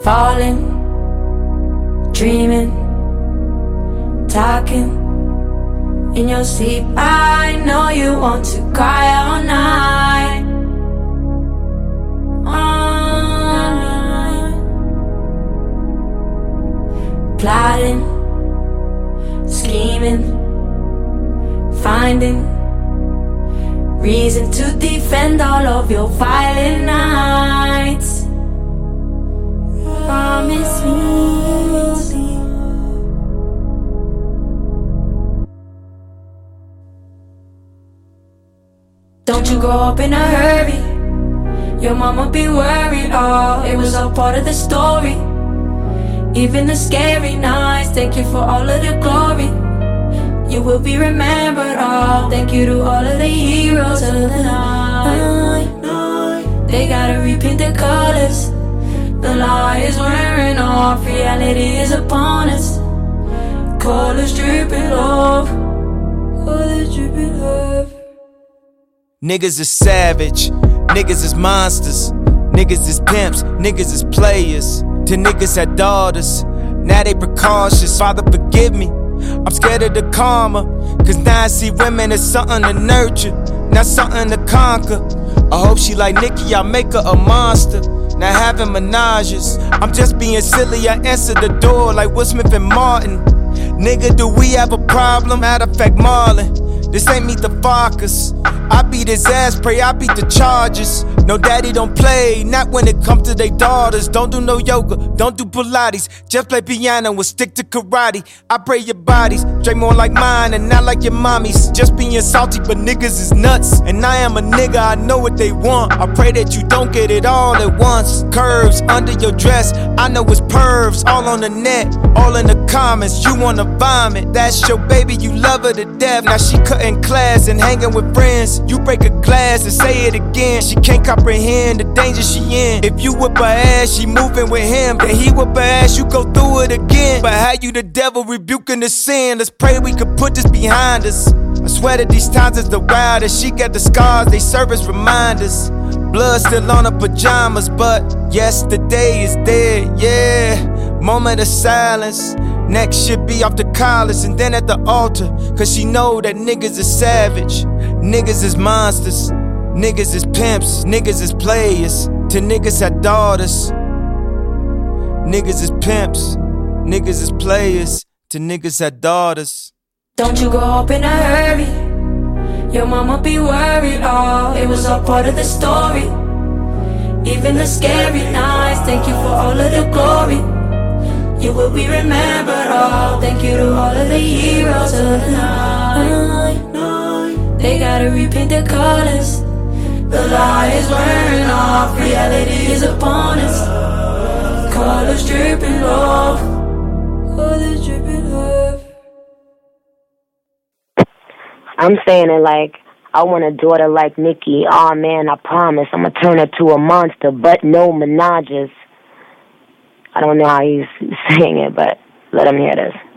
Falling, dreaming, talking in your sleep. I know you want to cry all night. All night. Plotting, scheming, finding reason to defend all of your violent nights. Promise me. Don't you grow up in a hurry. Your mama be worried. Oh, it was all part of the story. Even the scary nights, thank you for all of the glory. You will be remembered. Oh, thank you to all of the heroes of the night. They gotta repaint the colors. The lie is wearing off, reality is upon us. Colors dripping love, colors dripping love. Niggas is savage, niggas is monsters, niggas is pimps, niggas is players. To niggas had daughters, now they precautious. Father forgive me, I'm scared of the karma. Cause now I see women as something to nurture, not something to conquer. I hope she like Nicki, I make her a monster. Now having menages, I'm just being silly, I answer the door like Will Smith and Martin. Nigga, do we have a problem? Matter of fact, Marlon, this ain't Meet the Fockers. I beat his ass, pray I beat the charges. No daddy don't play, not when it comes to they daughters. Don't do no yoga, don't do Pilates. Just play piano and stick to karate. I pray your bodies straight more like mine and not like your mommy's. Just being salty, but niggas is nuts. And I am a nigga, I know what they want. I pray that you don't get it all at once. Curves under your dress, I know it's pervs. All on the net, all in the comments. You wanna vomit, that's your baby, you love her to death. Now she cutting class and hanging with friends. You break a glass and say it again. She can't comprehend the danger she in. If you whip her ass, she moving with him. Then he whip her ass, you go through it again. But how you the devil rebuking the sin? Let's pray we could put this behind us. I swear that these times is the wildest. She got the scars, they serve as reminders. Blood still on her pajamas, but yesterday is dead, yeah. Moment of silence. Next should be off the collars and then at the altar. Cause she know that niggas is savage, niggas is monsters, niggas is pimps, niggas is players. To niggas had daughters, niggas is pimps, niggas is players. To niggas had daughters. Don't you grow up in a hurry. Your mama be worried. Oh, it was all part of the story. Even the scary nights, thank you for all of the glory. You will be remembered. Oh, thank you to all of the heroes of the night. They gotta repaint the colors. The lie is wearing off, reality is upon us. Colors dripping love, colors dripping love. I'm saying it like, I want a daughter like Nicki. Oh man, I promise I'ma turn her to a monster, but no menages. I don't know how he's saying it, but let him hear this.